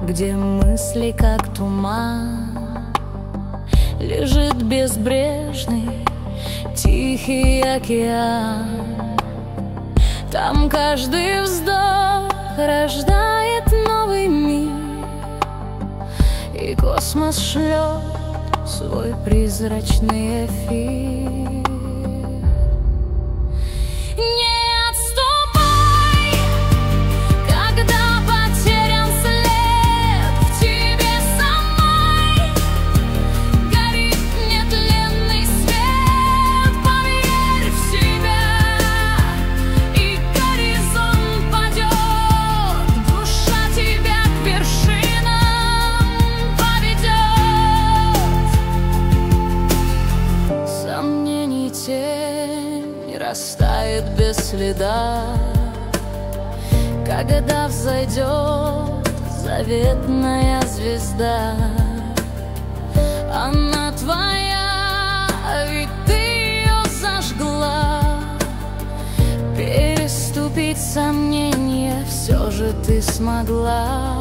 где мысли как туман, лежит безбрежный тихий океан. Там каждый вздох рождает новый мир, и космос шлет свой призрачный эфир. Растает без следа, когда взойдет заветная звезда. Она твоя, ведь ты ее зажгла. Переступить сомнения все же ты смогла.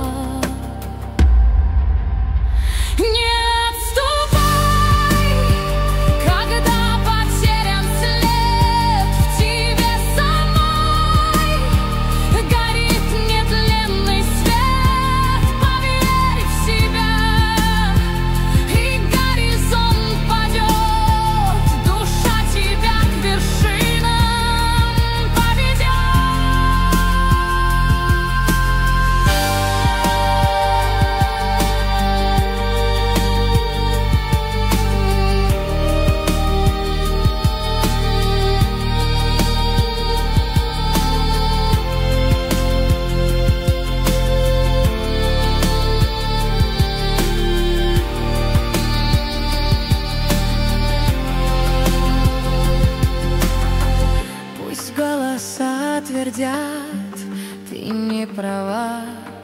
Твердят, ты не права,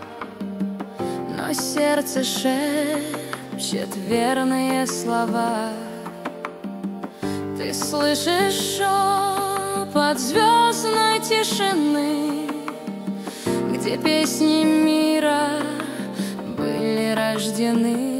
но сердце шепчет верные слова. Ты слышишь шепот звездной тишины, где песни мира были рождены.